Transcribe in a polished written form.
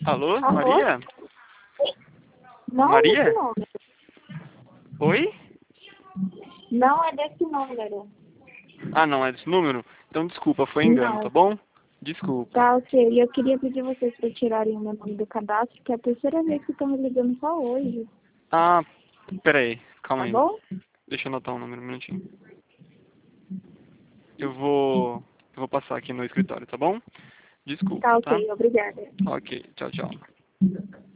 Alô, Alô? Maria? Não é Maria? desse número. Oi? Não é desse número. Ah, não, é desse número? Então desculpa, foi engano, tá Não. bom? Desculpa. Tá, ok. Eu queria pedir vocês para tirarem o meu nome do cadastro, que é a terceira vez que estão me ligando só hoje. Ah, peraí, calma Tá aí. bom? Deixa eu anotar um número, um minutinho. Eu vou passar aqui no escritório, tá bom? Tá, Desculpa, tá? ok. Obrigada. Ok, tchau, tchau.